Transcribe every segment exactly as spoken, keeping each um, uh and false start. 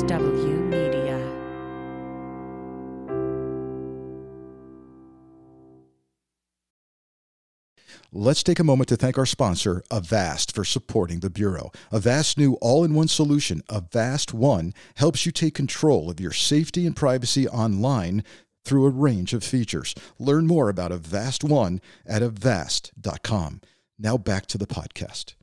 H W Media. Let's take a moment to thank our sponsor, Avast, for supporting the Bureau. Avast's new all-in-one solution, Avast One, helps you take control of your safety and privacy online through a range of features. Learn more about Avast One at avast dot com. Now back to the podcast.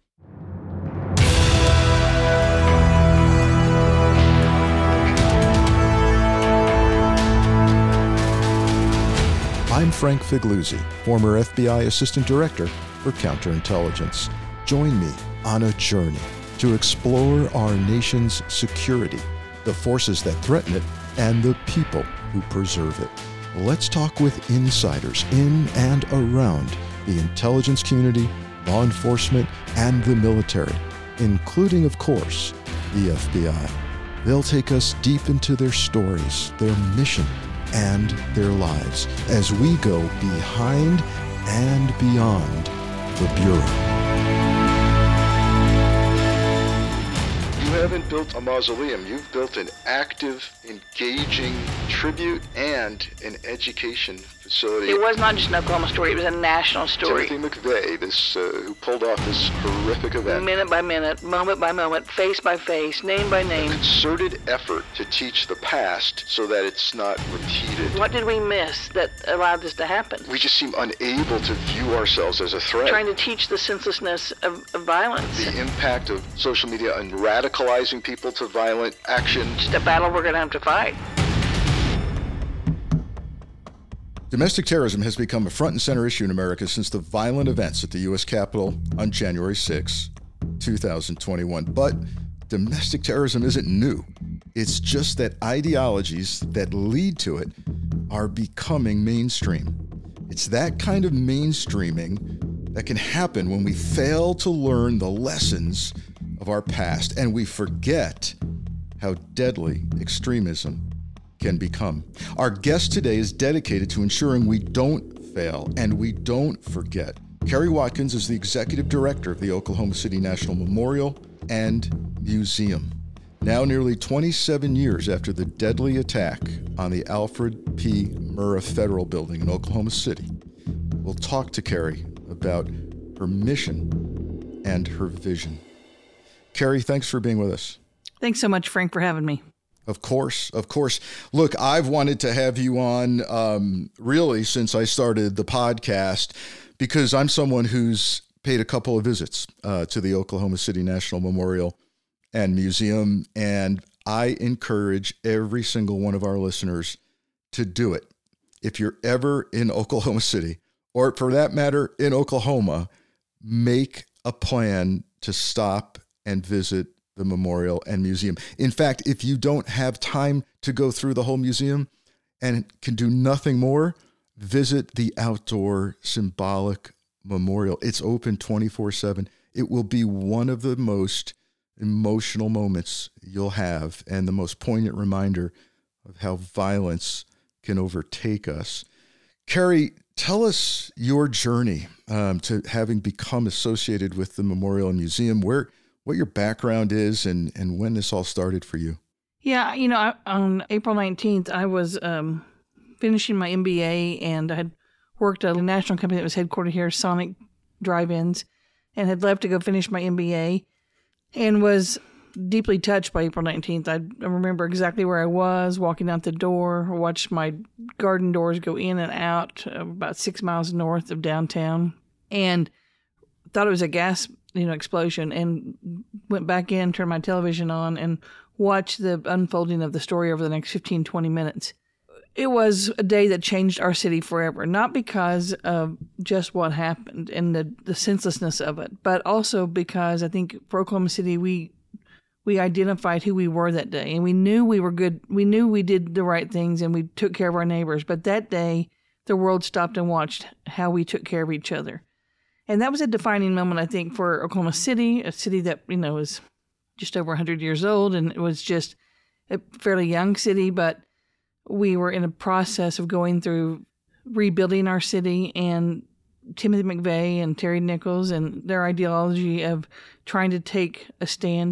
I'm Frank Figliuzzi, former F B I Assistant Director for Counterintelligence. Join me on a journey to explore our nation's security, the forces that threaten it, and the people who preserve it. Let's talk with insiders in and around the intelligence community, law enforcement, and the military, including, of course, the F B I. They'll take us deep into their stories, their mission, and their lives as we go behind and beyond the Bureau. You haven't built a mausoleum. You've built an active, engaging tribute and an education facility. It was not just an Oklahoma story, it was a national story. Timothy McVeigh, this, uh, who pulled off this horrific event. Minute by minute, moment by moment, face by face, name by name. A concerted effort to teach the past so that it's not repeated. What did we miss that allowed this to happen? We just seem unable to view ourselves as a threat. Trying to teach the senselessness of, of violence. The impact of social media on radicalizing people to violent action. Just a battle we're going to have to fight. Domestic terrorism has become a front and center issue in America since the violent events at the U S Capitol on January sixth, two thousand twenty-one. But domestic terrorism isn't new. It's just that ideologies that lead to it are becoming mainstream. It's that kind of mainstreaming that can happen when we fail to learn the lessons of our past and we forget how deadly extremism can become. Our guest today is dedicated to ensuring we don't fail and we don't forget. Kerry Watkins is the executive director of the Oklahoma City National Memorial and Museum. Now nearly twenty-seven years after the deadly attack on the Alfred P. Murrah Federal Building in Oklahoma City, we'll talk to Kerry about her mission and her vision. Kerry, thanks for being with us. Thanks so much, Frank, for having me. Of course, of course. Look, I've wanted to have you on um, really since I started the podcast because I'm someone who's paid a couple of visits uh, to the Oklahoma City National Memorial and Museum, and I encourage every single one of our listeners to do it. If you're ever in Oklahoma City, or for that matter, in Oklahoma, make a plan to stop and visit the memorial and museum. In fact, if you don't have time to go through the whole museum and can do nothing more, visit the outdoor symbolic memorial. It's open twenty-four seven. It will be one of the most emotional moments you'll have and the most poignant reminder of how violence can overtake us. Kerry, tell us your journey um, to having become associated with the memorial and museum, where what your background is and, and when this all started for you. Yeah, you know, I, on April nineteenth, I was um, finishing my M B A, and I had worked at a national company that was headquartered here, Sonic Drive-Ins, and had left to go finish my M B A, and was deeply touched by April nineteenth. I remember exactly where I was, walking out the door, watched my garden doors go in and out uh, about six miles north of downtown, and thought it was a gas you know, explosion, and went back in, turned my television on, and watched the unfolding of the story over the next fifteen, twenty minutes. It was a day that changed our city forever, not because of just what happened and the, the senselessness of it, but also because I think for Oklahoma City, we we identified who we were that day, and we knew we were good. We knew we did the right things, and we took care of our neighbors. But that day, the world stopped and watched how we took care of each other. And that was a defining moment, I think, for Oklahoma City, a city that, you know, was just over one hundred years old, and it was just a fairly young city, but we were in a process of going through rebuilding our city, and Timothy McVeigh and Terry Nichols and their ideology of trying to take a stand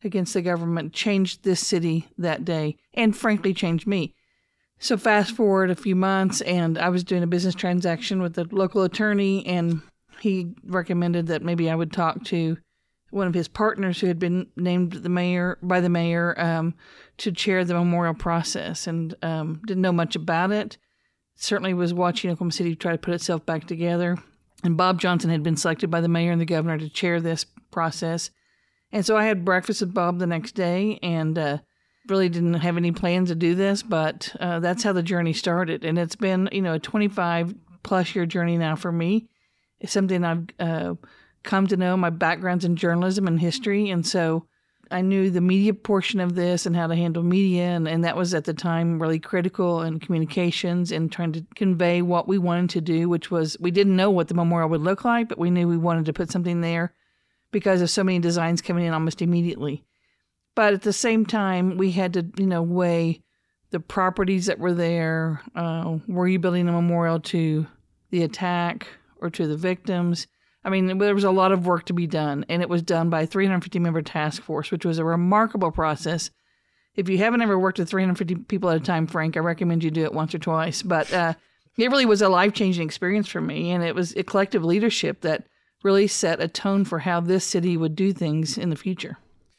against the government changed this city that day, and frankly changed me. So fast forward a few months, and I was doing a business transaction with the local attorney, and he recommended that maybe I would talk to one of his partners who had been named the mayor by the mayor um, to chair the memorial process, and um, didn't know much about it. Certainly was watching Oklahoma City try to put itself back together. And Bob Johnson had been selected by the mayor and the governor to chair this process. And so I had breakfast with Bob the next day, and uh, really didn't have any plans to do this, but uh, that's how the journey started. And it's been, you know, a twenty-five plus year journey now for me. It's something I've uh, come to know. My background's in journalism and history, and so I knew the media portion of this and how to handle media, and, and that was at the time really critical in communications and trying to convey what we wanted to do, which was we didn't know what the memorial would look like, but we knew we wanted to put something there because of so many designs coming in almost immediately. But at the same time, we had to, you know, weigh the properties that were there. Uh, were you building a memorial to the attack or to the victims? I mean, there was a lot of work to be done, and it was done by a three hundred fifty member task force, which was a remarkable process. If you haven't ever worked with three hundred fifty people at a time, Frank, I recommend you do it once or twice. But uh, it really was a life-changing experience for me, and it was a collective leadership that really set a tone for how this city would do things in the future.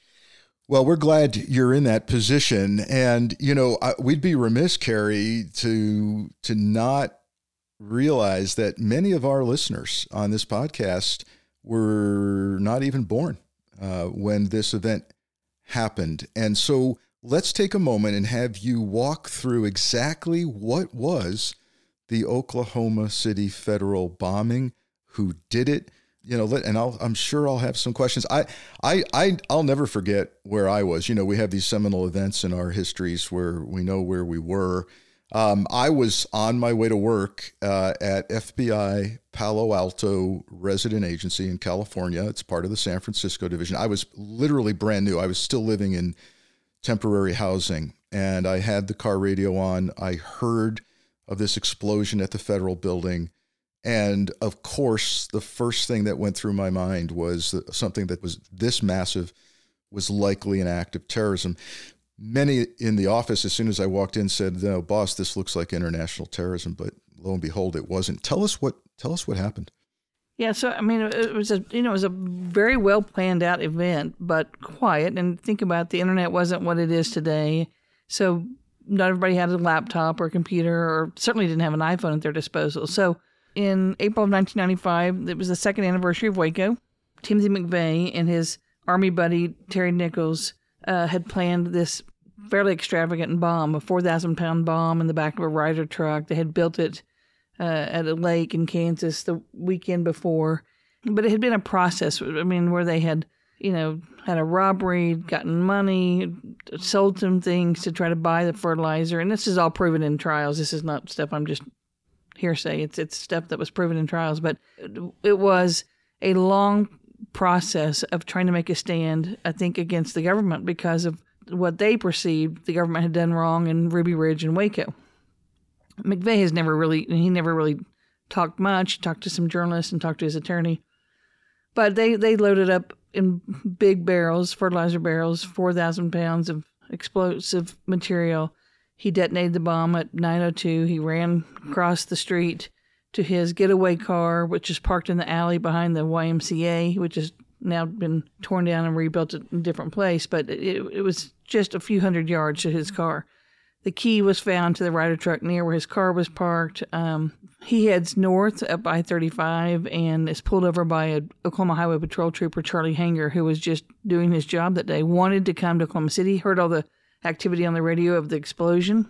Well, we're glad you're in that position. And, you know, I, we'd be remiss, Carrie, to to not realize that many of our listeners on this podcast were not even born uh, when this event happened. And so let's take a moment and have you walk through exactly what was the Oklahoma City federal bombing, who did it, you know, let, and I'll, I'm sure I'll have some questions. I, I, I, I'll never forget where I was. You know, we have these seminal events in our histories where we know where we were. Um, I was on my way to work uh, at F B I Palo Alto Resident Agency in California. It's part of the San Francisco division. I was literally brand new. I was still living in temporary housing, and I had the car radio on. I heard of this explosion at the federal building. And of course, the first thing that went through my mind was that something that was this massive was likely an act of terrorism. Many in the office, as soon as I walked in, said, "No, boss, this looks like international terrorism." But lo and behold, it wasn't. Tell us what. Tell us what happened. Yeah, so I mean, it was a you know it was a very well planned out event, but quiet. And think about it, the internet wasn't what it is today, so not everybody had a laptop or a computer, or certainly didn't have an iPhone at their disposal. So in April of nineteen ninety-five, it was the second anniversary of Waco. Timothy McVeigh and his Army buddy Terry Nichols uh, had planned this fairly extravagant bomb, a four thousand pound bomb in the back of a Ryder truck. They had built it uh, at a lake in Kansas the weekend before. But it had been a process, I mean, where they had, you know, had a robbery, gotten money, sold some things to try to buy the fertilizer. And this is all proven in trials. This is not stuff I'm just hearsay. It's, it's stuff that was proven in trials. But it was a long process of trying to make a stand, I think, against the government because of what they perceived the government had done wrong in Ruby Ridge and Waco. McVeigh has never really, he never really talked much, talked to some journalists and talked to his attorney. But they, they loaded up in big barrels, fertilizer barrels, four thousand pounds of explosive material. He detonated the bomb at nine oh two. He ran across the street to his getaway car, which is parked in the alley behind the Y M C A, which has now been torn down and rebuilt in a different place. But it, it was just a few hundred yards to his car. The key was found to the Ryder truck near where his car was parked. Um, he heads north up I thirty-five and is pulled over by a Oklahoma Highway Patrol trooper, Charlie Hanger, who was just doing his job that day, wanted to come to Oklahoma City, heard all the activity on the radio of the explosion,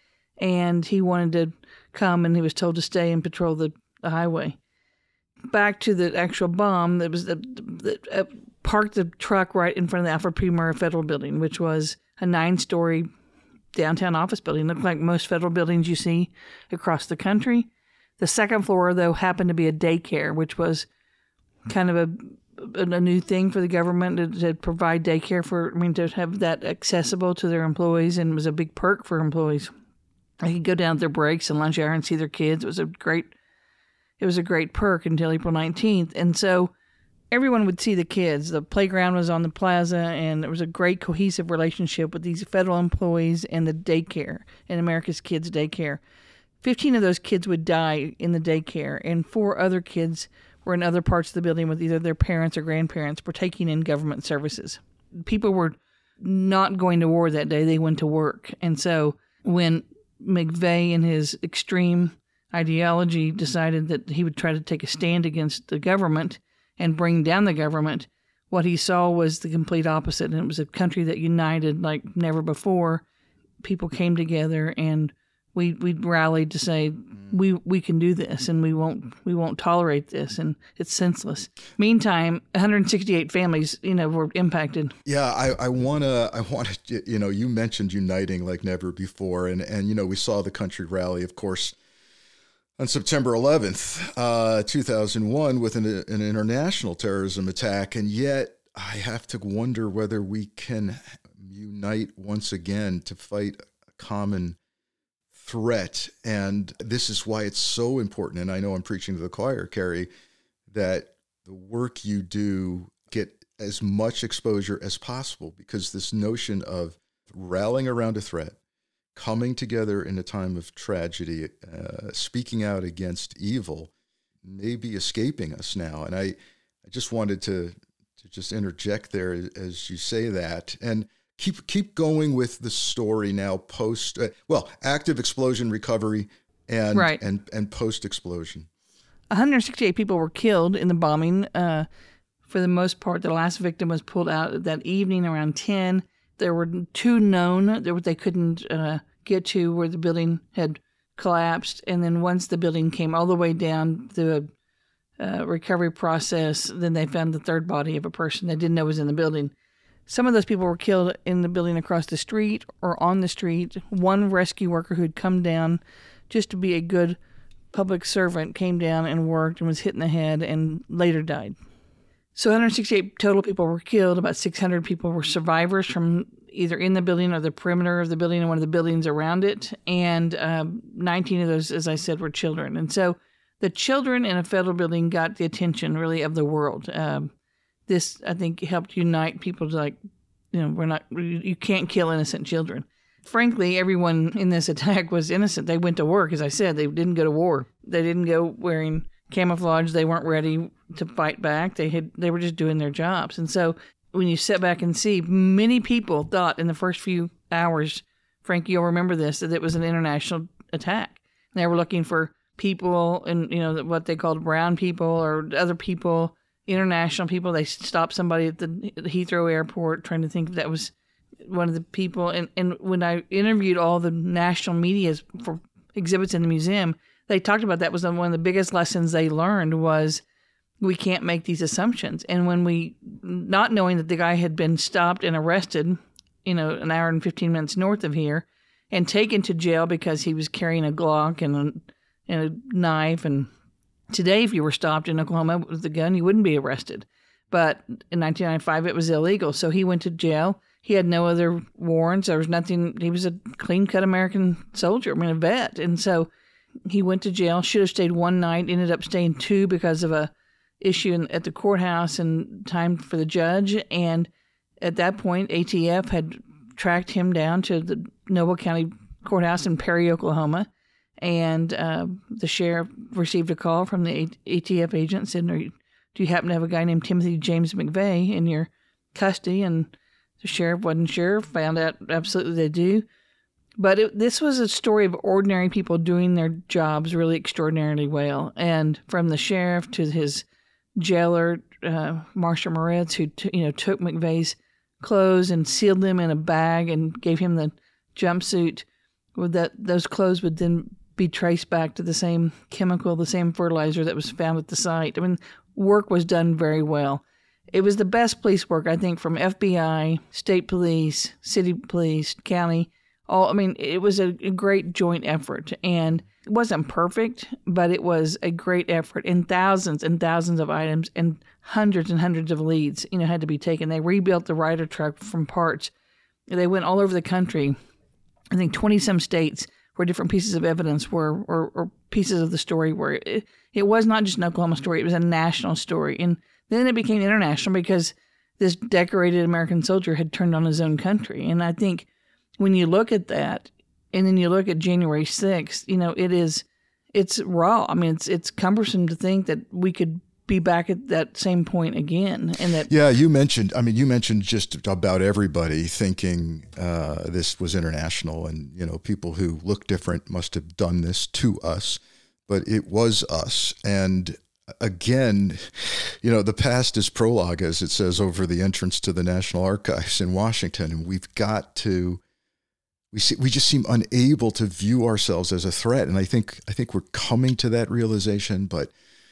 and he wanted to come, and he was told to stay and patrol the, the highway. Back to the actual bomb, that was the, the uh, parked the truck right in front of the Alfred P. Murrah Federal Building, which was a nine-story downtown office building. It looked like most federal buildings you see across the country. The second floor, though, happened to be a daycare, which was kind of a, a new thing for the government to, to provide daycare for, I mean, to have that accessible to their employees, and it was a big perk for employees. They could go down at their breaks and lunch hour and see their kids. It was a great, it was a great perk until April nineteenth. And so everyone would see the kids. The playground was on the plaza, and there was a great cohesive relationship with these federal employees and the daycare, and America's Kids Daycare. Fifteen of those kids would die in the daycare, and four other kids were in other parts of the building with either their parents or grandparents partaking in government services. People were not going to war that day. They went to work. And so when McVeigh, in his extreme ideology, decided that he would try to take a stand against the government and bring down the government, what he saw was the complete opposite. And it was a country that united like never before. People came together, and we we rallied to say we we can do this, and we won't we won't tolerate this, and it's senseless. Meantime, one hundred sixty-eight families, you know, were impacted. Yeah, I, I wanna I want to you know you mentioned uniting like never before, and and you know we saw the country rally, of course, on September eleventh, uh, two thousand one, with an an international terrorism attack, and yet I have to wonder whether we can unite once again to fight a common threat. And this is why it's so important, and I know I'm preaching to the choir, Carrie, that the work you do get as much exposure as possible, because this notion of rallying around a threat, coming together in a time of tragedy, uh, speaking out against evil, may be escaping us now. And I, I just wanted to, to just interject there as you say that. And Keep keep going with the story now post, uh, well, active explosion recovery and right. and, and post-explosion. one hundred sixty-eight people were killed in the bombing. Uh, for the most part, the last victim was pulled out that evening around ten. There were two known that they couldn't uh, get to where the building had collapsed. And then once the building came all the way down the uh, recovery process, then they found the third body of a person they didn't know was in the building. Some of those people were killed in the building across the street or on the street. One rescue worker who'd come down just to be a good public servant came down and worked and was hit in the head and later died. So one hundred sixty-eight total people were killed. About six hundred people were survivors from either in the building or the perimeter of the building and one of the buildings around it. And um, nineteen of those, as I said, were children. And so the children in a federal building got the attention, really, of the world. Um, This, I think, helped unite people to like, you know, we're not, you can't kill innocent children. Frankly, everyone in this attack was innocent. They went to work, as I said. They didn't go to war. They didn't go wearing camouflage. They weren't ready to fight back. They had, they were just doing their jobs. And so when you sit back and see, many people thought in the first few hours, Frank, you'll remember this, that it was an international attack. They were looking for people and, you know, what they called brown people or other people, international people. They stopped somebody at the Heathrow airport trying to think if that was one of the people. And, and when I interviewed all the national media for exhibits in the museum, they talked about that was one of the biggest lessons they learned was we can't make these assumptions. And when we, not knowing that the guy had been stopped and arrested, you know, an hour and fifteen minutes north of here and taken to jail because he was carrying a Glock and a, and a knife. And today, if you were stopped in Oklahoma with a gun, you wouldn't be arrested. But in nineteen ninety-five, it was illegal. So he went to jail. He had no other warrants. There was nothing. He was a clean-cut American soldier, I mean, a vet. And so he went to jail, should have stayed one night, ended up staying two because of a issue in, at the courthouse and time for the judge. And at that point, A T F had tracked him down to the Noble County Courthouse in Perry, Oklahoma. And uh, the sheriff received a call from the A T F agent saying, do you happen to have a guy named Timothy James McVeigh in your custody? And the sheriff wasn't sure, found out absolutely they do. But it, this was a story of ordinary people doing their jobs really extraordinarily well. And from the sheriff to his jailer, uh, Marsha Moritz, who t- you know took McVeigh's clothes and sealed them in a bag and gave him the jumpsuit, with that those clothes would then be traced back to the same chemical, the same fertilizer that was found at the site. I mean, work was done very well. It was the best police work, I think, from F B I, state police, city police, county. All I mean, it was a, a great joint effort, and it wasn't perfect, but it was a great effort. And thousands and thousands of items and hundreds and hundreds of leads, you know, had to be taken. They rebuilt the Ryder truck from parts. They went all over the country. I think twenty some states where different pieces of evidence were, or, or pieces of the story were. It, it was not just an Oklahoma story. It was a national story. And Then it became international because this decorated American soldier had turned on his own country. And I think when you look at that, and then you look at January sixth, you know, it is, it's raw. I mean, it's it's cumbersome to think that we could be back at that same point again. And that yeah, you mentioned, I mean, you mentioned just about everybody thinking uh, this was international, and, you know, people who look different must have done this to us, but it was us. And again, you know, the past is prologue, as it says over the entrance to the National Archives in Washington, and we've got to, we see, we just seem unable to view ourselves as a threat. And I think, I think we're coming to that realization, but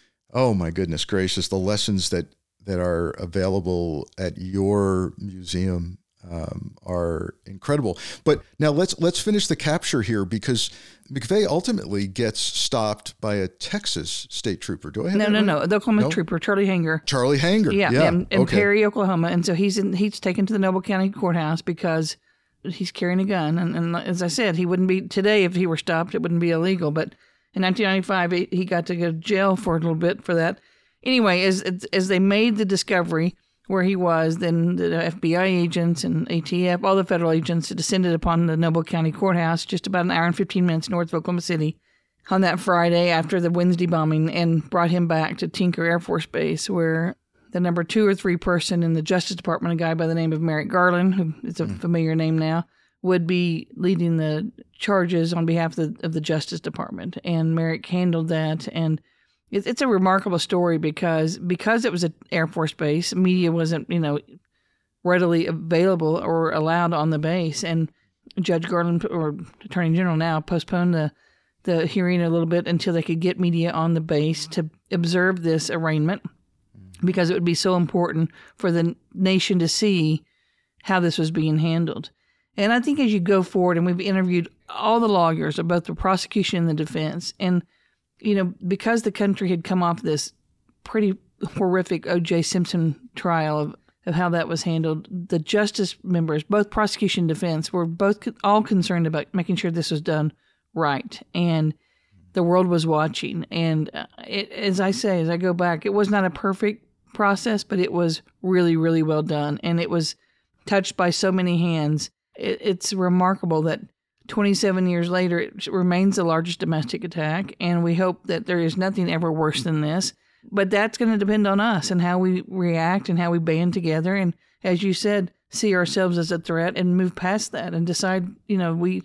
oh my goodness gracious, the lessons that, that are available at your museum um, are incredible. But now let's let's finish the capture here, because McVeigh ultimately gets stopped by a Texas state trooper. Do I have no, that no, right? no, the Oklahoma No? trooper, Charlie Hanger. Charlie Hanger. Yeah, Yeah. in, in okay. Perry, Oklahoma, and so he's in, he's taken to the Noble County Courthouse because he's carrying a gun, and, and as I said, he wouldn't be today if he were stopped. It wouldn't be illegal, but in nineteen ninety-five, he, he got to go to jail for a little bit for that. Anyway, as as they made the discovery where he was, then the F B I agents and A T F, all the federal agents, descended upon the Noble County Courthouse just about an hour and fifteen minutes north of Oklahoma City on that Friday after the Wednesday bombing, and brought him back to Tinker Air Force Base, where the number two or three person in the Justice Department, a guy by the name of Merrick Garland, who is a mm. familiar name now, would be leading the charges on behalf of the, of the Justice Department. And Merrick handled that, and it, it's a remarkable story because because it was an Air Force base, media wasn't, you know, readily available or allowed on the base, and Judge Garland, or Attorney General now, postponed the, the hearing a little bit until they could get media on the base to observe this arraignment, because it would be so important for the nation to see how this was being handled. And I think as you go forward, and we've interviewed all the lawyers of both the prosecution and the defense, and, you know, because the country had come off this pretty horrific O J Simpson trial of, of how that was handled, the justice members, both prosecution and defense, were both all concerned about making sure this was done right. And the world was watching. And it, as I say, as I go back, it was not a perfect process, but it was really, really well done. And it was touched by so many hands. It, it's remarkable that twenty-seven years later, it remains the largest domestic attack, and we hope that there is nothing ever worse than this. But that's going to depend on us and how we react and how we band together. And as you said, see ourselves as a threat and move past that and decide, you know, we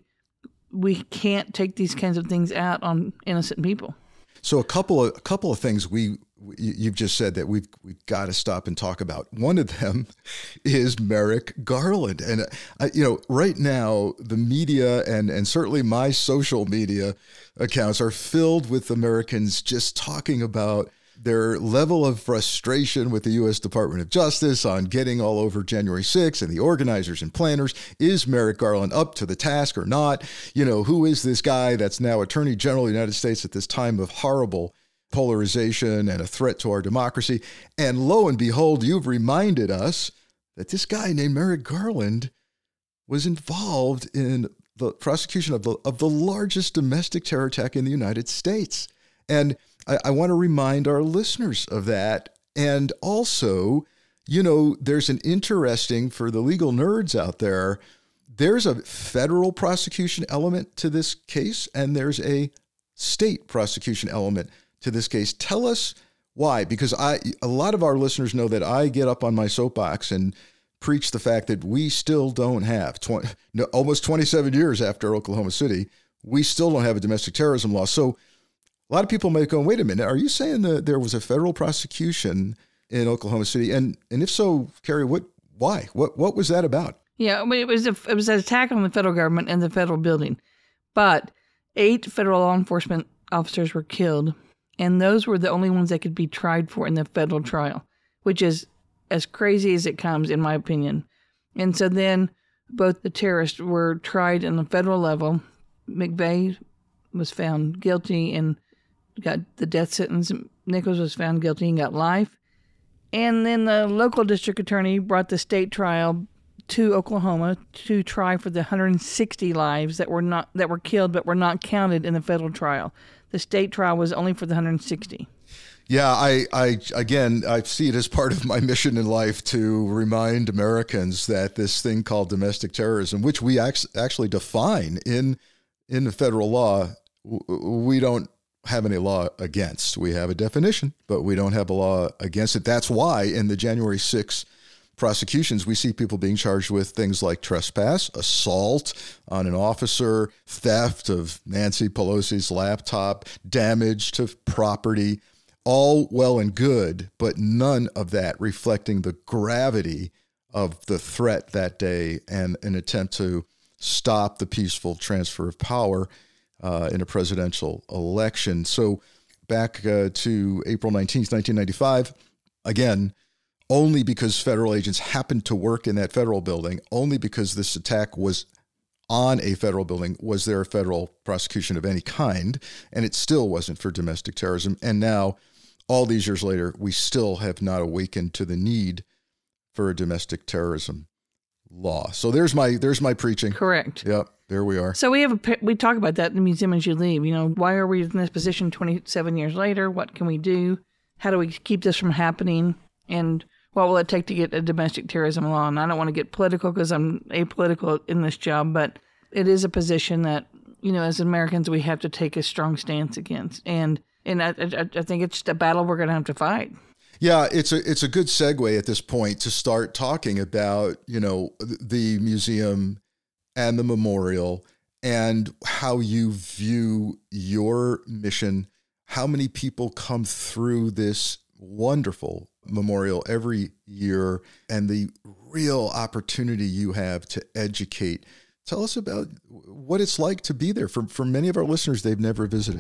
we can't take these kinds of things out on innocent people. So a couple of a couple of things we you've just said that we've we've got to stop and talk about. One of them is Merrick Garland, and uh, you know, right now the media and and certainly my social media accounts are filled with Americans just talking about their level of frustration with the U S Department of Justice on getting all over January sixth and the organizers and planners. Is Merrick Garland up to the task or not? You know, who is this guy that's now Attorney General of the United States at this time of horrible polarization and a threat to our democracy? And lo and behold, you've reminded us that this guy named Merrick Garland was involved in the prosecution of the, of the largest domestic terror attack in the United States. And I, I want to remind our listeners of that. And also, you know, there's an interesting, for the legal nerds out there, there's a federal prosecution element to this case, and there's a state prosecution element to this case. Tell us why, because I, a lot of our listeners know that I get up on my soapbox and preach the fact that we still don't have, twenty, no, almost twenty-seven years after Oklahoma City, we still don't have a domestic terrorism law. So a lot of people may go, wait a minute, are you saying that there was a federal prosecution in Oklahoma City? And and if so, Carrie, what, why? What what was that about? Yeah, it was a, it was an attack on the federal government and the federal building. But eight federal law enforcement officers were killed, and those were the only ones that could be tried for in the federal trial, which is as crazy as it comes, in my opinion. And so then both the terrorists were tried on the federal level. McVeigh was found guilty and got the death sentence. Nichols was found guilty and got life. And then the local district attorney brought the state trial to Oklahoma to try for the one hundred sixty lives that were not that were killed but were not counted in the federal trial. The state trial was only for the one hundred sixty. Yeah, I, I, again, I see it as part of my mission in life to remind Americans that this thing called domestic terrorism, which we ac- actually define in, in the federal law, w- we don't have any law against. We have a definition, but we don't have a law against it. That's why in the January sixth prosecutions, we see people being charged with things like trespass, assault on an officer, theft of Nancy Pelosi's laptop, damage to property. All well and good, but none of that reflecting the gravity of the threat that day and an attempt to stop the peaceful transfer of power uh, in a presidential election. So back uh, to April nineteenth, nineteen ninety-five, again, only because federal agents happened to work in that federal building, only because this attack was on a federal building, was there a federal prosecution of any kind, and it still wasn't for domestic terrorism. And now, all these years later, we still have not awakened to the need for a domestic terrorism law. So there's my there's my preaching. Correct. Yep, there we are. So we have a we talk about that in the museum as you leave. You know, why are we in this position twenty-seven years later? What can we do? How do we keep this from happening? And what will it take to get a domestic terrorism law? And I don't want to get political because I'm apolitical in this job, but it is a position that, you know, as Americans, we have to take a strong stance against. And And I, I, I think it's just a battle we're going to have to fight. Yeah, it's a it's a good segue at this point to start talking about, you know, the museum and the memorial and how you view your mission. How many people come through this wonderful memorial every year, and the real opportunity you have to educate. Tell us about what it's like to be there. For, for many of our listeners, they've never visited.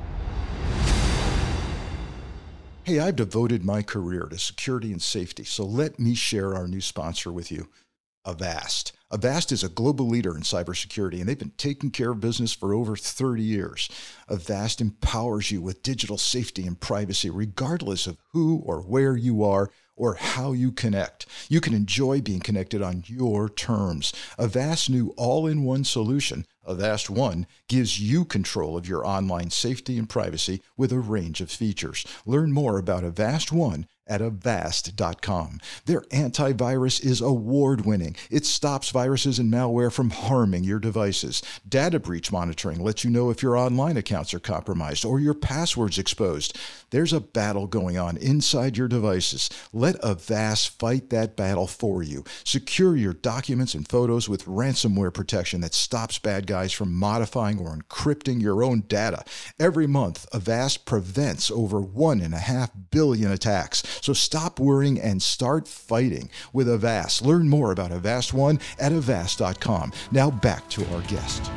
Hey, I've devoted my career to security and safety, so let me share our new sponsor with you, Avast. Avast is a global leader in cybersecurity, and they've been taking care of business for over thirty years. Avast empowers you with digital safety and privacy, regardless of who or where you are or how you connect. You can enjoy being connected on your terms. Avast's new all-in-one solution, Avast One, gives you control of your online safety and privacy with a range of features. Learn more about Avast One at avast dot com. Their antivirus is award-winning. It stops viruses and malware from harming your devices. Data breach monitoring lets you know if your online accounts are compromised or your passwords exposed. There's a battle going on inside your devices. Let Avast fight that battle for you. Secure your documents and photos with ransomware protection that stops bad guys from modifying or encrypting your own data. Every month, Avast prevents over one and a half billion attacks. So stop worrying and start fighting with Avast. Learn more about Avast One at avast dot com. Now back to our guest.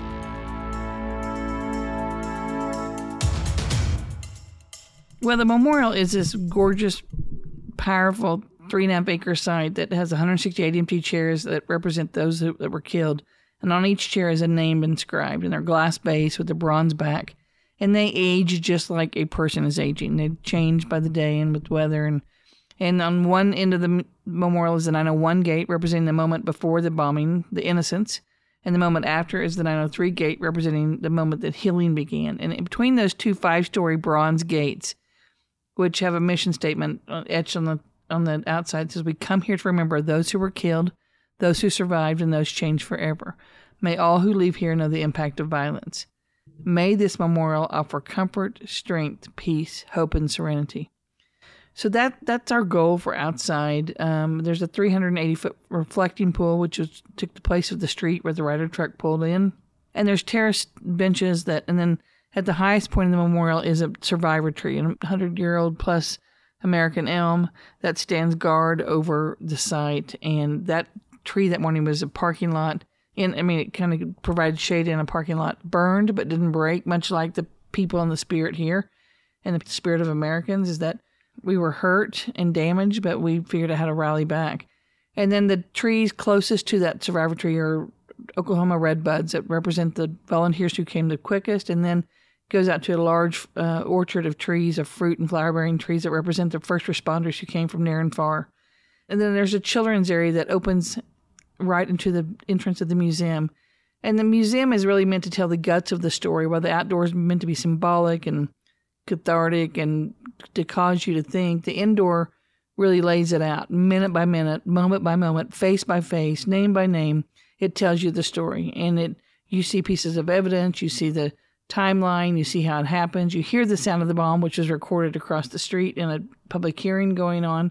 Well, the memorial is this gorgeous, powerful three and a half acre site that has one hundred sixty-eight empty chairs that represent those that were killed. And on each chair is a name inscribed, and they're glass base with a bronze back. And they age just like a person is aging. They change by the day and with weather. And and on one end of the memorial is the nine oh one gate, representing the moment before the bombing, the innocence. And the moment after is the nine oh three gate, representing the moment that healing began. And in between those two five-story bronze gates, which have a mission statement etched on the on the outside, it says, "We come here to remember those who were killed, those who survived, and those changed forever. May all who leave here know the impact of violence. May this memorial offer comfort, strength, peace, hope, and serenity." So that that's our goal for outside. Um, there's a three hundred eighty foot reflecting pool, which was, took the place of the street where the Ryder truck pulled in. And there's terraced benches that, and then at the highest point of the memorial is a survivor tree, a hundred-year-old plus American elm that stands guard over the site. And that tree that morning was a parking lot. And I mean, it kind of provided shade in a parking lot, burned but didn't break, much like the people in the spirit here. And the spirit of Americans is that we were hurt and damaged, but we figured out how to rally back. And then the trees closest to that survivor tree are Oklahoma redbuds that represent the volunteers who came the quickest, and then goes out to a large uh, orchard of trees, of fruit and flower-bearing trees that represent the first responders who came from near and far. And then there's a children's area that opens right into the entrance of the museum. And the museum is really meant to tell the guts of the story, while the outdoors is meant to be symbolic and cathartic and to cause you to think. The indoor really lays it out minute by minute, moment by moment, face by face, name by name. It tells you the story, and it you see pieces of evidence, you see the timeline, you see how it happens, you hear the sound of the bomb, which is recorded across the street in a public hearing going on,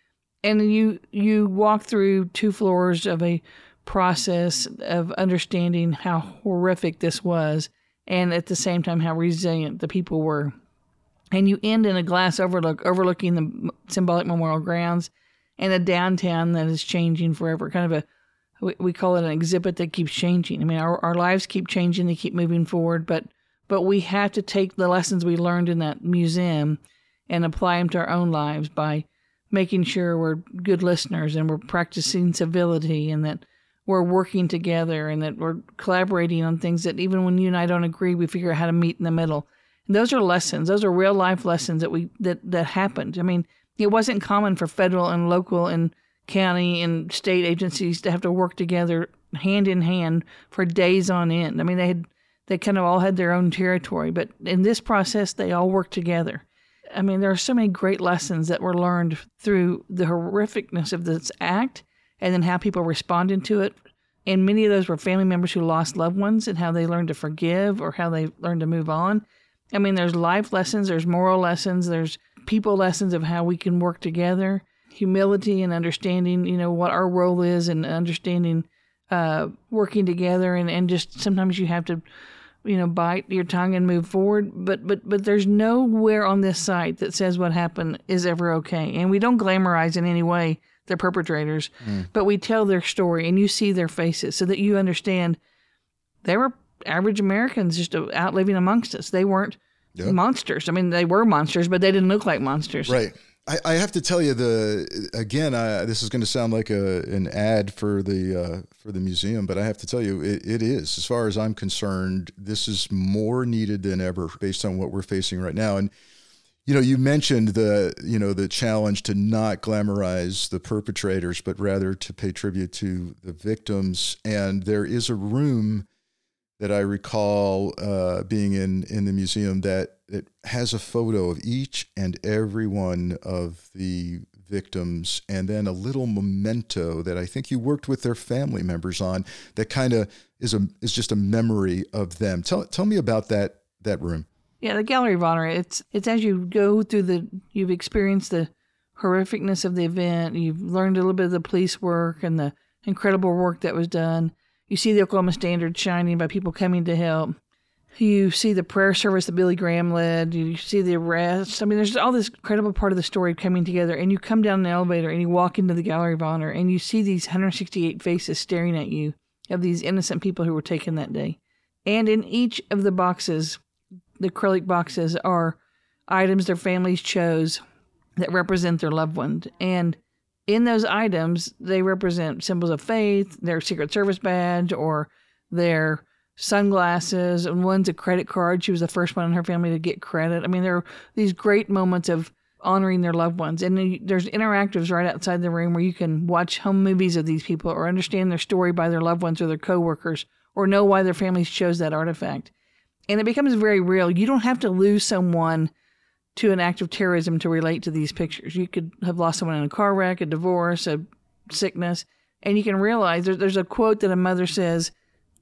and you you walk through two floors of a process of understanding how horrific this was, and at the same time how resilient the people were. And you end in a glass overlook overlooking the symbolic memorial grounds and a downtown that is changing forever, kind of a we, we call it an exhibit that keeps changing. I mean, our, our lives keep changing, they keep moving forward, but But we have to take the lessons we learned in that museum and apply them to our own lives by making sure we're good listeners and we're practicing civility and that we're working together and that we're collaborating on things that even when you and I don't agree, we figure out how to meet in the middle. And those are lessons. Those are real life lessons that we that, that happened. I mean, it wasn't common for federal and local and county and state agencies to have to work together hand in hand for days on end. I mean, they had They kind of all had their own territory, but in this process, they all worked together. I mean, there are so many great lessons that were learned through the horrificness of this act and then how people responded to it. And many of those were family members who lost loved ones and how they learned to forgive or how they learned to move on. I mean, there's life lessons, there's moral lessons, there's people lessons of how we can work together, humility and understanding, you know, what our role is and understanding uh, working together. And, and just sometimes you have to, you know, bite your tongue and move forward. But but but there's nowhere on this site that says what happened is ever okay. And we don't glamorize in any way the perpetrators, mm. but we tell their story and you see their faces so that you understand they were average Americans just out living amongst us. They weren't yep. monsters. I mean, they were monsters, but they didn't look like monsters. Right. I, I have to tell you the again. I, this is going to sound like a an ad for the uh, for the museum, but I have to tell you, it, it is. As far as I'm concerned, this is more needed than ever, based on what we're facing right now. And you know, you mentioned the you know the challenge to not glamorize the perpetrators, but rather to pay tribute to the victims. And there is a room that I recall uh, being in in the museum that it has a photo of each and every one of the victims, and then a little memento that I think you worked with their family members on that kind of is a is just a memory of them. Tell tell me about that that room. Yeah, the Gallery of Honor. It's it's as you go through the you've experienced the horrificness of the event. You've learned a little bit of the police work and the incredible work that was done. You see the Oklahoma Standard shining by people coming to help. You see the prayer service that Billy Graham led. You see the arrest. I mean, there's all this incredible part of the story coming together. And you come down an elevator and you walk into the Gallery of Honor and you see these one hundred sixty-eight faces staring at you of these innocent people who were taken that day. And in each of the boxes, the acrylic boxes, are items their families chose that represent their loved ones. And in those items, they represent symbols of faith, their Secret Service badge, or their sunglasses, and one's a credit card. She was the first one in her family to get credit. I mean, there are these great moments of honoring their loved ones. And there's interactives right outside the room where you can watch home movies of these people or understand their story by their loved ones or their coworkers or know why their families chose that artifact. And it becomes very real. You don't have to lose someone to an act of terrorism to relate to these pictures. You could have lost someone in a car wreck, a divorce, a sickness, and you can realize there's, there's a quote that a mother says,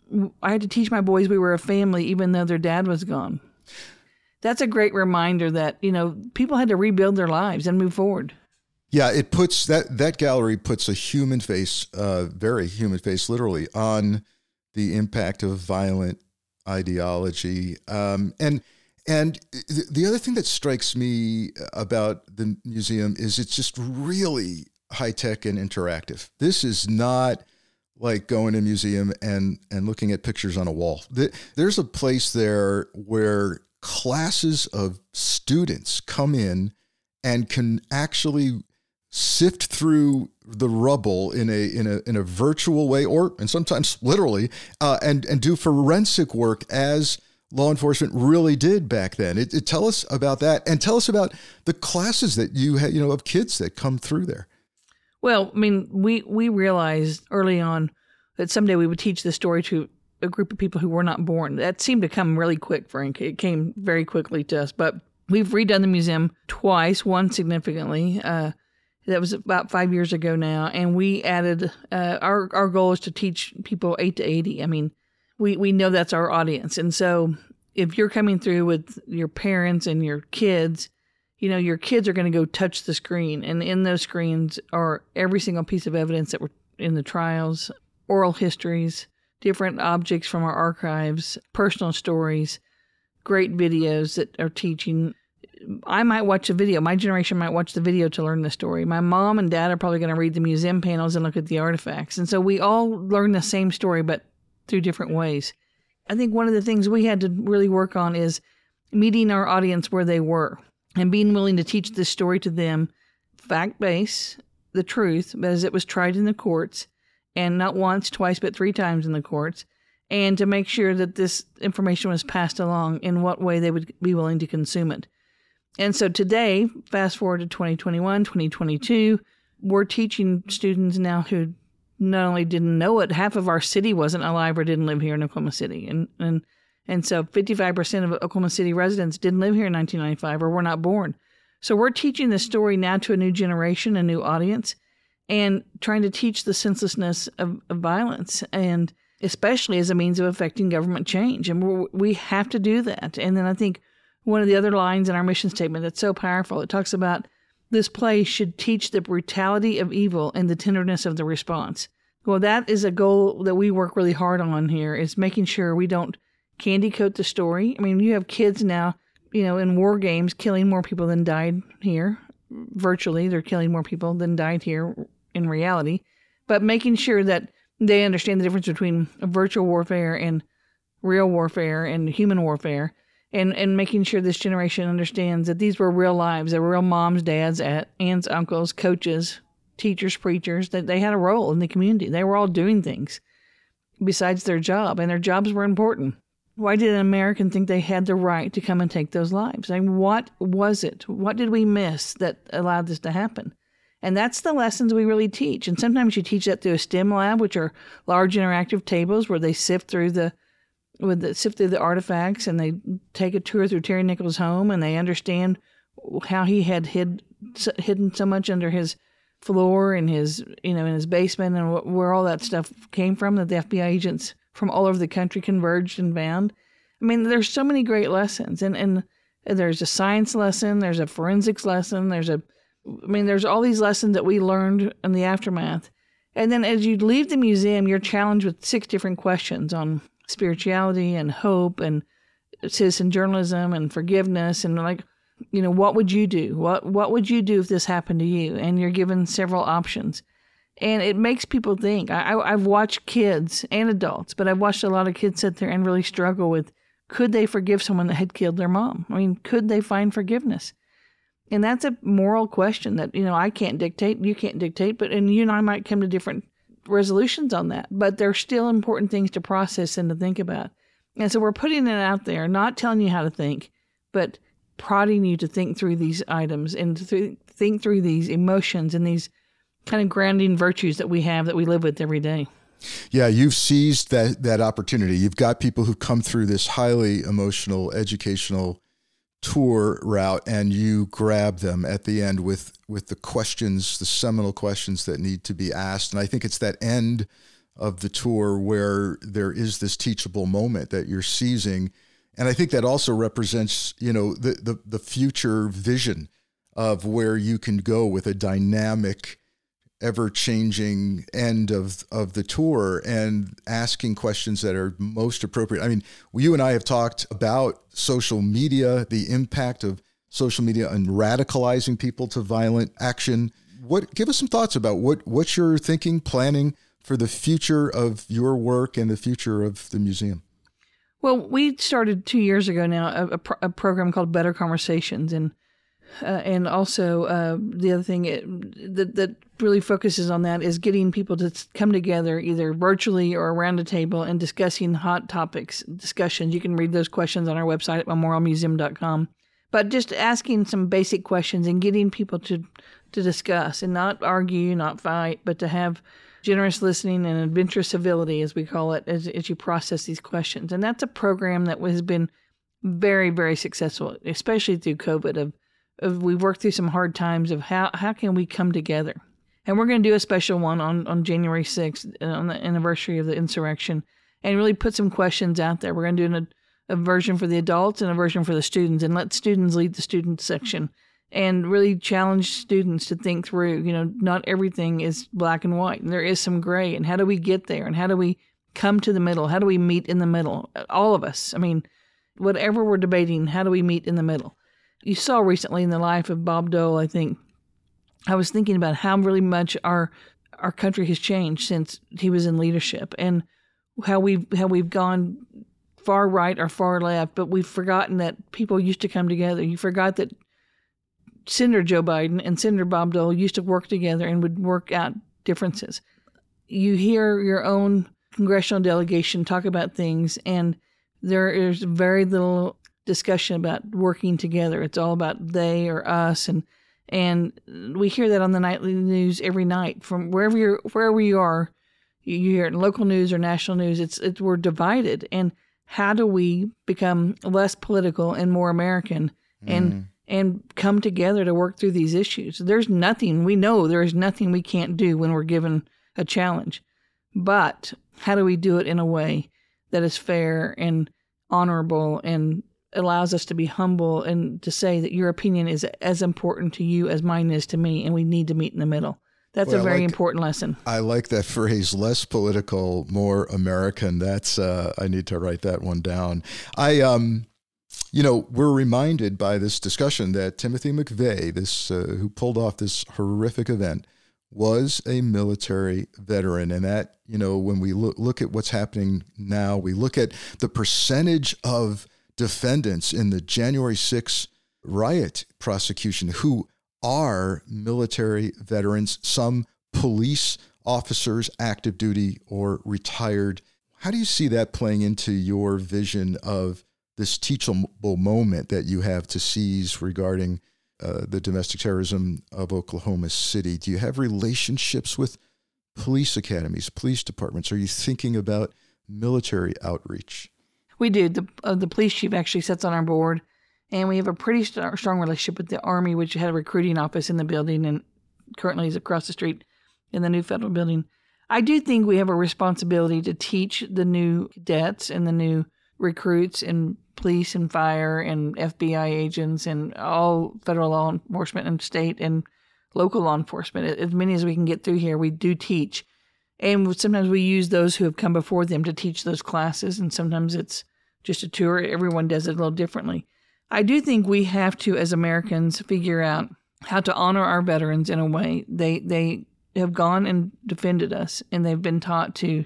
I had to teach my boys we were a family even though their dad was gone. That's a great reminder that, you know, people had to rebuild their lives and move forward. Yeah, it puts that that gallery puts a human face, uh, very human face, literally, on the impact of violent ideology. Um, and and the other thing that strikes me about the museum is it's just really high tech and interactive. This is not like going to a museum and, and looking at pictures on a wall. There's a place there where classes of students come in and can actually sift through the rubble in a in a in a virtual way, or and sometimes literally, uh, and and do forensic work as law enforcement really did back then. It, it tell us about that, and tell us about the classes that you had, you know, of kids that come through there. Well, I mean, we, we realized early on that someday we would teach this story to a group of people who were not born. That seemed to come really quick, Frank. It came very quickly to us. But We've redone the museum twice, one significantly. Uh, that was about five years ago now. And we added, uh, our, our goal is to teach people eight to eighty. I mean, we, we know that's our audience. And so if you're coming through with your parents and your kids, you know, your kids are going to go touch the screen. And in those screens are every single piece of evidence that were in the trials, oral histories, different objects from our archives, personal stories, great videos that are teaching. I might watch a video. My generation might watch the video to learn the story. My mom and dad are probably going to read the museum panels and look at the artifacts. And so we all learn the same story, but through different ways. I think one of the things we had to really work on is meeting our audience where they were and being willing to teach this story to them, fact-based, the truth, as it was tried in the courts, and not once, twice, but three times in the courts, and to make sure that this information was passed along in what way they would be willing to consume it. And so today, fast forward to twenty twenty-one, twenty twenty-two, we're teaching students now who not only didn't know it, half of our city wasn't alive or didn't live here in Oklahoma City. And and and so fifty-five percent of Oklahoma City residents didn't live here in nineteen ninety-five or were not born. So we're teaching this story now to a new generation, a new audience, and trying to teach the senselessness of, of violence, and especially as a means of affecting government change. And we're, we have to do that. And then I think one of the other lines in our mission statement that's so powerful, it talks about this play should teach the brutality of evil and the tenderness of the response. Well, that is a goal that we work really hard on here, is making sure we don't candy coat the story. I mean, you have kids now, you know, in war games killing more people than died here. Virtually, they're killing more people than died here in reality. But making sure that they understand the difference between virtual warfare and real warfare and human warfare. And, and making sure this generation understands that these were real lives. They were real moms, dads, aunts, uncles, coaches, teachers, preachers, that they had a role in the community. They were all doing things besides their job, and their jobs were important. Why did an American think they had the right to come and take those lives? I mean, what was it? What did we miss that allowed this to happen? And that's the lessons we really teach. And sometimes you teach that through a STEM lab, which are large interactive tables where they sift through the with the, sift through the artifacts, and they take a tour through Terry Nichols' home, and they understand how he had hid hidden so much under his floor and his, you know, in his basement, and wh- where all that stuff came from that the F B I agents from all over the country converged and found. I mean, there's so many great lessons, and and there's a science lesson, there's a forensics lesson, there's a, I mean, there's all these lessons that we learned in the aftermath. And then as you leave the museum, you're challenged with six different questions on spirituality and hope and citizen journalism and forgiveness, and like, you know, what would you do? What what would you do if this happened to you? And you're given several options. And it makes people think. I, I've watched kids and adults, but I've watched a lot of kids sit there and really struggle with, could they forgive someone that had killed their mom? I mean, could they find forgiveness? And that's a moral question that, you know, I can't dictate, you can't dictate, but and you and I might come to different resolutions on that, but they're still important things to process and to think about. And so we're putting it out there, not telling you how to think, but prodding you to think through these items and to th- think through these emotions and these kind of grounding virtues that we have that we live with every day. Yeah, you've seized that that opportunity. You've got people who come through this highly emotional, educational tour route, and you grab them at the end with with the questions, the seminal questions that need to be asked. And I think it's that end of the tour where there is this teachable moment that you're seizing. And I think that also represents, you know, the the, the future vision of where you can go with a dynamic, ever-changing end of of the tour, and asking questions that are most appropriate. I mean, you and I have talked about social media, the impact of social media on radicalizing people to violent action. What give us some thoughts about what what you're thinking, planning for the future of your work and the future of the museum. Well, we started two years ago now a, a, pro- a program called Better Conversations, and Uh, and also, uh, the other thing it, that, that really focuses on that is getting people to come together either virtually or around a table and discussing hot topics, discussions. You can read those questions on our website at memorial museum dot com. But just asking some basic questions and getting people to, to discuss and not argue, not fight, but to have generous listening and adventurous civility, as we call it, as, as you process these questions. And that's a program that has been very, very successful, especially through COVID. Of, of we've worked through some hard times of how, how can we come together? And we're going to do a special one on, on January sixth, on the anniversary of the insurrection, and really put some questions out there. We're going to do a, a version for the adults and a version for the students, and let students lead the student section and really challenge students to think through, you know, not everything is black and white. And there is some gray. And how do we get there? And how do we come to the middle? How do we meet in the middle? All of us. I mean, whatever we're debating, how do we meet in the middle? You saw recently in the life of Bob Dole, I think, I was thinking about how really much our our country has changed since he was in leadership, and how we've how we've gone far right or far left, but we've forgotten that people used to come together. You forgot that Senator Joe Biden and Senator Bob Dole used to work together and would work out differences. You hear your own congressional delegation talk about things, and there is very little discussion about working together. It's all about they or us, and and we hear that on the nightly news every night from wherever you're, wherever you are. You hear it in local news or national news. It's it's we're divided, and how do we become less political and more American, and mm. and come together to work through these issues? There's nothing we know. There is nothing we can't do when we're given a challenge, but how do we do it in a way that is fair and honorable and allows us to be humble and to say that your opinion is as important to you as mine is to me, and we need to meet in the middle. That's well, a very like, important lesson. I like that phrase, less political, more American. That's, uh, I need to write that one down. I, um, you know, we're reminded by this discussion that Timothy McVeigh, this, uh, who pulled off this horrific event, was a military veteran. And that, you know, when we look, look at what's happening now, we look at the percentage of defendants in the January sixth riot prosecution who are military veterans, some police officers, active duty or retired. How do you see that playing into your vision of this teachable moment that you have to seize regarding uh, the domestic terrorism of Oklahoma City? Do you have relationships with police academies, police departments? Are you thinking about military outreach? We do. The uh, the police chief actually sits on our board, and we have a pretty st- strong relationship with the Army, which had a recruiting office in the building and currently is across the street in the new federal building. I do think we have a responsibility to teach the new cadets and the new recruits and police and fire and F B I agents and all federal law enforcement and state and local law enforcement. As many as we can get through here, we do teach. And sometimes we use those who have come before them to teach those classes, and sometimes it's just a tour. Everyone does it a little differently. I do think we have to, as Americans, figure out how to honor our veterans in a way. They they have gone and defended us, and they've been taught to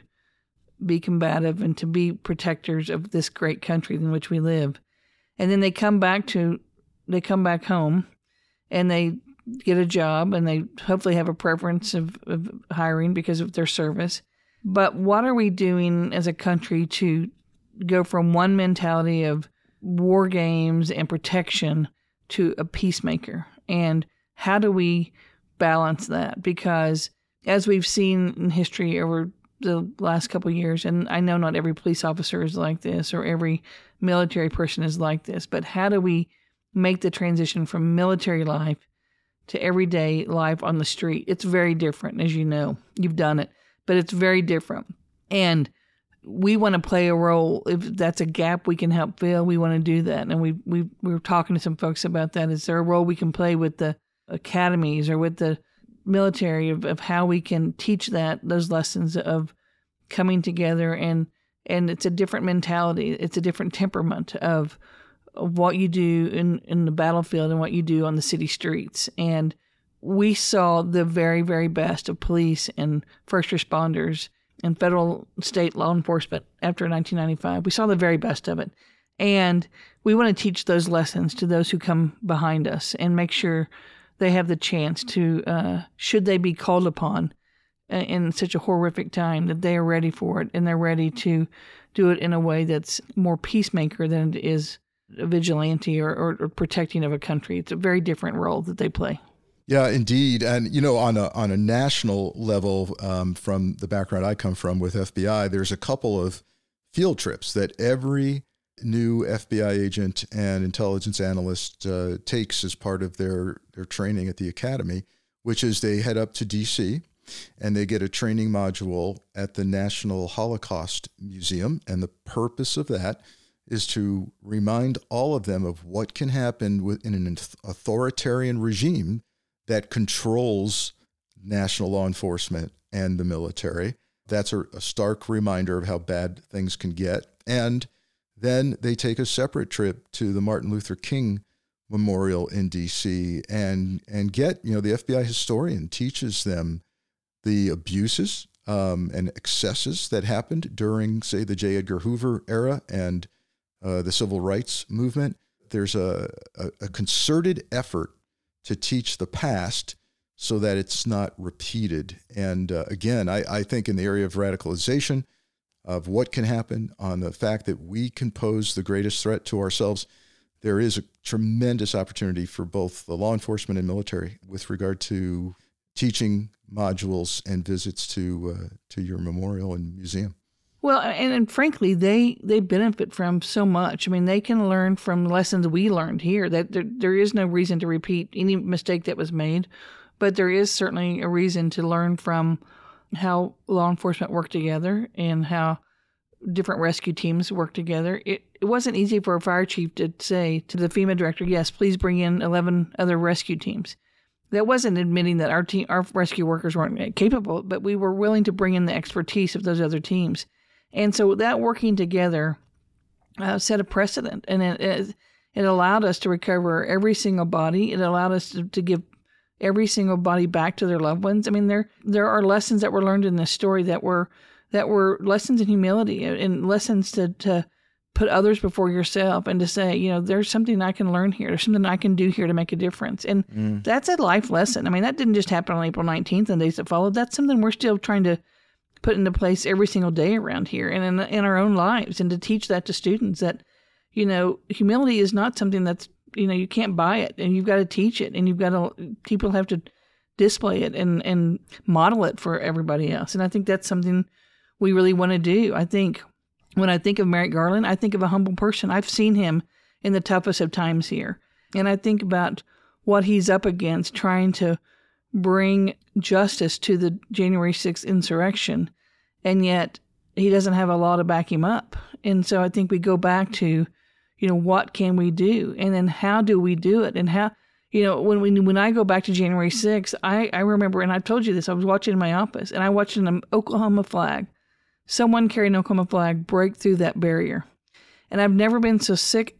be combative and to be protectors of this great country in which we live. And then they come back to, they come back home, and they get a job, and they hopefully have a preference of, of hiring because of their service. But what are we doing as a country to go from one mentality of war games and protection to a peacemaker? And how do we balance that? Because as we've seen in history over the last couple of years, and I know not every police officer is like this or every military person is like this, but how do we make the transition from military life to everyday life on the street? It's very different, as you know. You've done it, but it's very different. And we want to play a role. If that's a gap we can help fill, we want to do that. And we we we were talking to some folks about that. Is there a role we can play with the academies or with the military of, of how we can teach that, those lessons of coming together? And and it's a different mentality. It's a different temperament of, of what you do in, in the battlefield and what you do on the city streets. And we saw the very, very best of police and first responders and federal state law enforcement after nineteen ninety-five. We saw the very best of it. And we want to teach those lessons to those who come behind us and make sure they have the chance to, uh, should they be called upon in such a horrific time, that they are ready for it and they're ready to do it in a way that's more peacemaker than it is a vigilante or, or, or protecting of a country. It's a very different role that they play. Yeah, indeed. And, you know, on a on a national level, um, from the background I come from with F B I, there's a couple of field trips that every new F B I agent and intelligence analyst uh, takes as part of their, their training at the academy, which is they head up to D C and they get a training module at the National Holocaust Museum. And the purpose of that is to remind all of them of what can happen within an authoritarian regime that controls national law enforcement and the military. That's a, a stark reminder of how bad things can get. And then they take a separate trip to the Martin Luther King Memorial in D C and and get, you know, the F B I historian teaches them the abuses um, and excesses that happened during, say, the J. Edgar Hoover era and uh, the civil rights movement. There's a, a, a concerted effort to teach the past so that it's not repeated. And uh, again, I, I think in the area of radicalization, of what can happen, on the fact that we can pose the greatest threat to ourselves, there is a tremendous opportunity for both the law enforcement and military with regard to teaching modules and visits to uh, to your memorial and museum. Well, and, and frankly, they, they benefit from so much. I mean, they can learn from lessons we learned here. That there, there is no reason to repeat any mistake that was made, but there is certainly a reason to learn from how law enforcement work together and how different rescue teams work together. It, it wasn't easy for a fire chief to say to the FEMA director, yes, please bring in eleven other rescue teams. That wasn't admitting that our team, our rescue workers weren't capable, but we were willing to bring in the expertise of those other teams. And so that working together uh, set a precedent, and it, it, it allowed us to recover every single body. It allowed us to, to give every single body back to their loved ones. I mean, there there are lessons that were learned in this story that were that were lessons in humility and lessons to, to put others before yourself and to say, you know, there's something I can learn here. There's something I can do here to make a difference. And mm. that's a life lesson. I mean, that didn't just happen on April nineteenth and days that followed. That's something we're still trying to put into place every single day around here and in, in our own lives, and to teach that to students that, you know, humility is not something that's, you know, you can't buy it, and you've got to teach it, and you've got to, people have to display it and, and model it for everybody else. And I think that's something we really want to do. I think when I think of Merrick Garland, I think of a humble person. I've seen him in the toughest of times here. And I think about what he's up against trying to bring justice to the January sixth insurrection. And yet he doesn't have a law to back him up. And so I think we go back to, you know, what can we do? And then how do we do it? And how, you know, when we, when I go back to January sixth, I, I remember, and I've told you this, I was watching in my office, and I watched an Oklahoma flag, someone carrying an Oklahoma flag, break through that barrier. And I've never been so sick,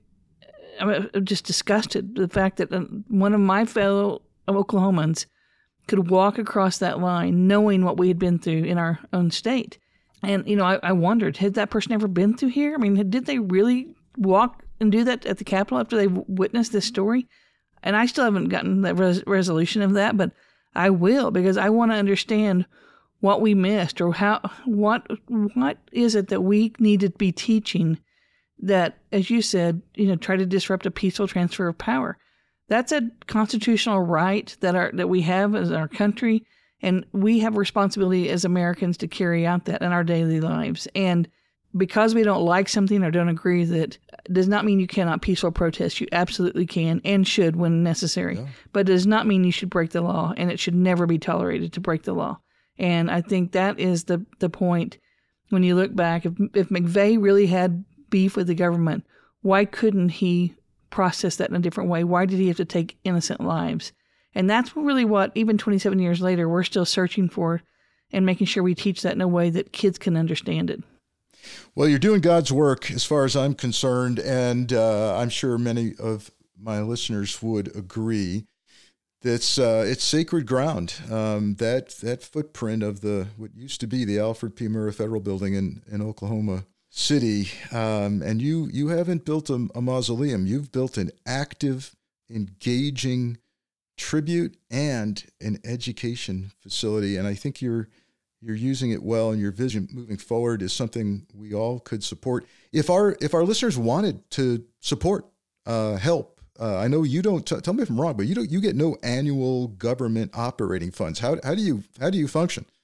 I'm just disgusted with the fact that one of my fellow Oklahomans could walk across that line knowing what we had been through in our own state. And, you know, I, I wondered, had that person ever been through here? I mean, did they really walk and do that at the Capitol after they witnessed this story? And I still haven't gotten the res- resolution of that, but I will, because I want to understand what we missed, or how, what, what is it that we need to be teaching that, as you said, you know, try to disrupt a peaceful transfer of power. That's a constitutional right that our that we have as our country, and we have a responsibility as Americans to carry out that in our daily lives. And because we don't like something or don't agree with it, does not mean you cannot peaceful protest. You absolutely can and should when necessary. Yeah. But it does not mean you should break the law, and it should never be tolerated to break the law. And I think that is the the point when you look back. If, if McVeigh really had beef with the government, why couldn't he process that in a different way? Why did he have to take innocent lives? And that's really what, even twenty-seven years later, we're still searching for, and making sure we teach that in a way that kids can understand it. Well, you're doing God's work as far as I'm concerned, and uh, I'm sure many of my listeners would agree. It's uh, it's sacred ground. Um, that that footprint of the what used to be the Alfred P. Murrah Federal Building in, in Oklahoma City, um, and you you haven't built a, a mausoleum. You've built an active, engaging tribute and an education facility, and I think you're you're using it well, and your vision moving forward is something we all could support. If our if our listeners wanted to support, uh, help. Uh, I know you don't. T- tell me if I'm wrong, but you don't. You get no annual government operating funds. How how do you how do you function?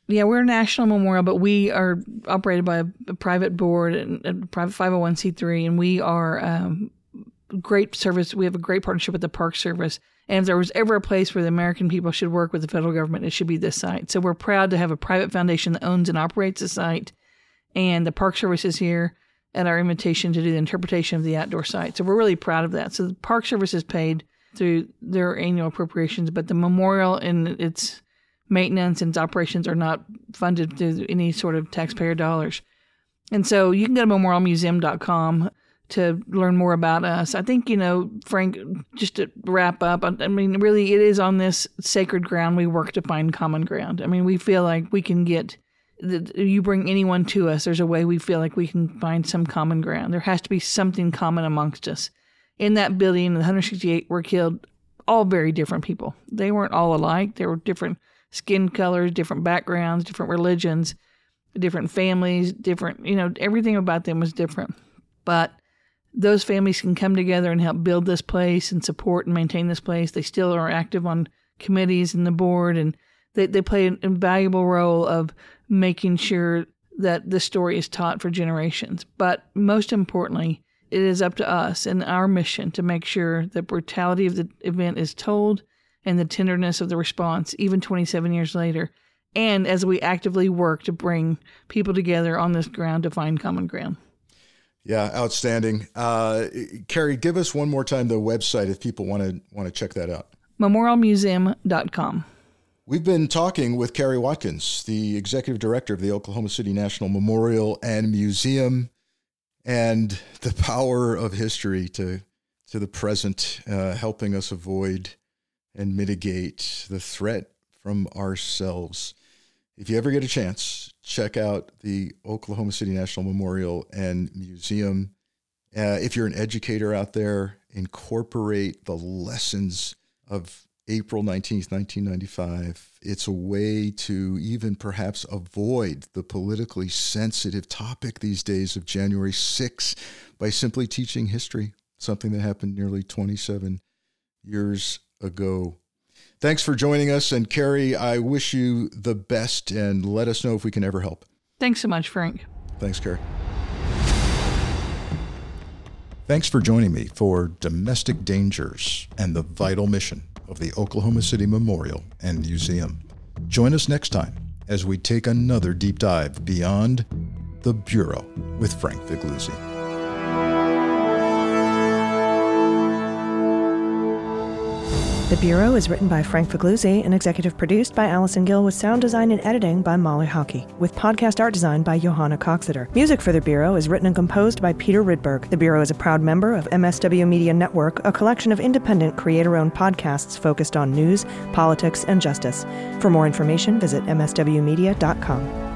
Yeah, we're a national memorial, but we are operated by a, a private board and a private five oh one c three, and we are um, great service. We have a great partnership with the Park Service. And if there was ever a place where the American people should work with the federal government, it should be this site. So we're proud to have a private foundation that owns and operates the site, and the Park Service is here at our invitation to do the interpretation of the outdoor site. So we're really proud of that. So the Park Service is paid through their annual appropriations, but the memorial and its maintenance and its operations are not funded through any sort of taxpayer dollars. And so you can go to memorial museum dot com to learn more about us. I think, you know, Frank, just to wrap up, I mean, really it is on this sacred ground we work to find common ground. I mean, we feel like we can get, you bring anyone to us, there's a way we feel like we can find some common ground. There has to be something common amongst us. In that building, the one hundred sixty-eight were killed, all very different people. They weren't all alike. There were different skin colors, different backgrounds, different religions, different families, different, you know, everything about them was different. But those families can come together and help build this place and support and maintain this place. They still are active on committees and the board, and they, they play an invaluable role of making sure that this story is taught for generations. But most importantly, it is up to us and our mission to make sure the brutality of the event is told and the tenderness of the response, even twenty-seven years later, and as we actively work to bring people together on this ground to find common ground. Yeah, outstanding. Uh, Carrie, give us one more time the website if people want to want to check that out. memorial museum dot com. We've been talking with Carrie Watkins, the executive director of the Oklahoma City National Memorial and Museum, and the power of history to to the present, uh, helping us avoid and mitigate the threat from ourselves. If you ever get a chance, check out the Oklahoma City National Memorial and Museum. Uh, if you're an educator out there, incorporate the lessons of April nineteenth, nineteen ninety-five. It's a way to even perhaps avoid the politically sensitive topic these days of January sixth by simply teaching history, something that happened nearly twenty-seven years ago. Thanks for joining us. And Carrie, I wish you the best, and let us know if we can ever help. Thanks so much, Frank. Thanks, Carrie. Thanks for joining me for Domestic Dangers and the Vital Mission of the Oklahoma City Memorial and Museum. Join us next time as we take another deep dive beyond the Bureau with Frank Figliuzzi. The Bureau is written by Frank Figliuzzi and executive produced by Allison Gill, with sound design and editing by Molly Hockey, with podcast art design by Johanna Coxeter. Music for The Bureau is written and composed by Peter Rydberg. The Bureau is a proud member of M S W Media Network, a collection of independent creator-owned podcasts focused on news, politics, and justice. For more information, visit m s w media dot com.